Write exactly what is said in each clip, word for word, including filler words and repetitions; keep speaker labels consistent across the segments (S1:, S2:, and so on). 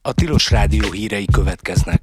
S1: A Tilos Rádió hírei következnek.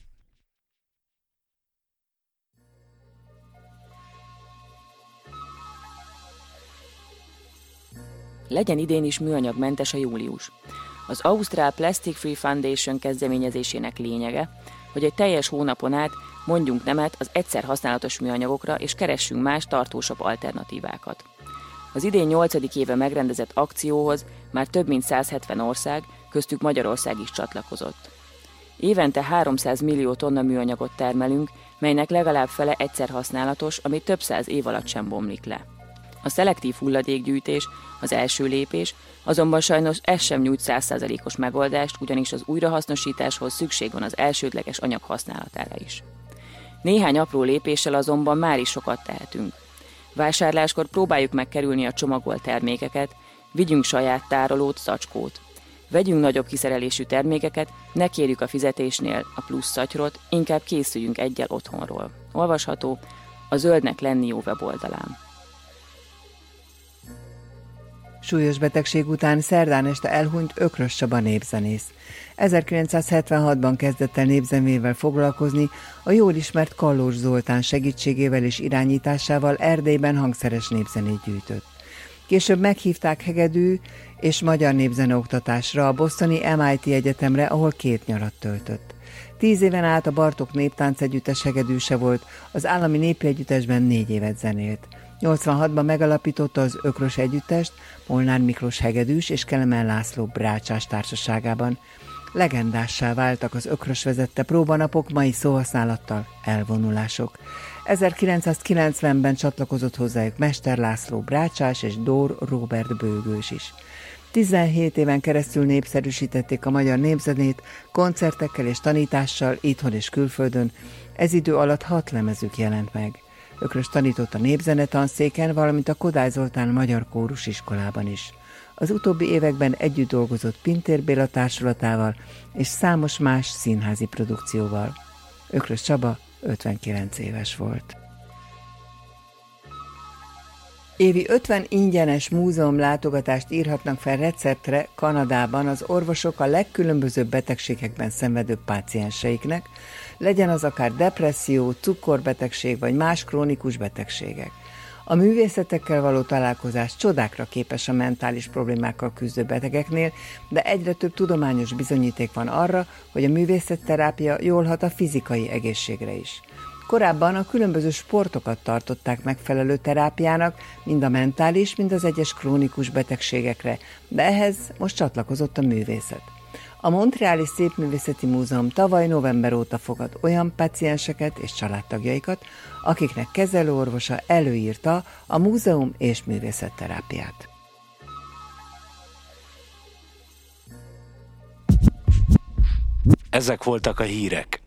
S2: Legyen idén is műanyagmentes a július. Az Ausztrál Plastic Free Foundation kezdeményezésének lényege, hogy egy teljes hónapon át mondjunk nemet az egyszer használatos műanyagokra és keressünk más, tartósabb alternatívákat. Az idén nyolcadik éve megrendezett akcióhoz már több mint száz hetven ország, köztük Magyarország is csatlakozott. Évente háromszáz millió tonna műanyagot termelünk, melynek legalább fele egyszer használatos, ami több száz év alatt sem bomlik le. A szelektív hulladékgyűjtés, az első lépés, azonban sajnos ez sem nyújt száz százalékos megoldást, ugyanis az újrahasznosításhoz szükség van az elsődleges anyag használatára is. Néhány apró lépéssel azonban már is sokat tehetünk. Vásárláskor próbáljuk megkerülni a csomagolt termékeket, vigyünk saját tárolót, zacskót. Vegyünk nagyobb kiszerelésű termékeket, ne kérjük a fizetésnél a plusz szatyrot, inkább készüljünk egyel otthonról. Olvasható a Zöldnek lenni jó weboldalán.
S3: Súlyos betegség után szerdán este elhunyt Ökrös Csaba népzenész. ezerkilencszázhetvenhatban kezdett el népzenével foglalkozni, a jól ismert Kallós Zoltán segítségével és irányításával Erdélyben hangszeres népzenét gyűjtött. Később meghívták hegedű és magyar népzeneoktatásra a bostoni em i té Egyetemre, ahol két nyarat töltött. Tíz éven át a Bartók Néptánc Együttes hegedűse volt, az Állami Népi Együttesben négy évet zenélt. nyolcvanhatban megalapította az Ökrös Együttest Molnár Miklós hegedűs és Kelemen László brácsás társaságában. Legendássá váltak az Ökrös vezette próbanapok, mai szóhasználattal elvonulások. ezerkilencszázkilencvenben csatlakozott hozzájuk Mester László brácsás és Dór Róbert bőgős is. tizenhét éven keresztül népszerűsítették a magyar népzenét, koncertekkel és tanítással itthon és külföldön, ez idő alatt hat lemezük jelent meg. Ökrös tanított a népzenetanszéken, valamint a Kodály Zoltán Magyar Kórus Iskolában is. Az utóbbi években együtt dolgozott Pintér Béla társulatával és számos más színházi produkcióval. Ökrös Csaba ötvenkilenc éves volt. Évi ötven ingyenes múzeum látogatást írhatnak fel receptre Kanadában az orvosok a legkülönbözőbb betegségekben szenvedő pácienseiknek, legyen az akár depresszió, cukorbetegség vagy más krónikus betegségek. A művészetekkel való találkozás csodákra képes a mentális problémákkal küzdő betegeknél, de egyre több tudományos bizonyíték van arra, hogy a művészetterápia jól hat a fizikai egészségre is. Korábban a különböző sportokat tartották megfelelő terápiának, mind a mentális, mind az egyes krónikus betegségekre, de ehhez most csatlakozott a művészet. A Montreali Szépművészeti Múzeum tavaly november óta fogad olyan pácienseket és családtagjaikat, akiknek kezelőorvosa előírta a múzeum és művészetterápiát.
S1: Ezek voltak a hírek.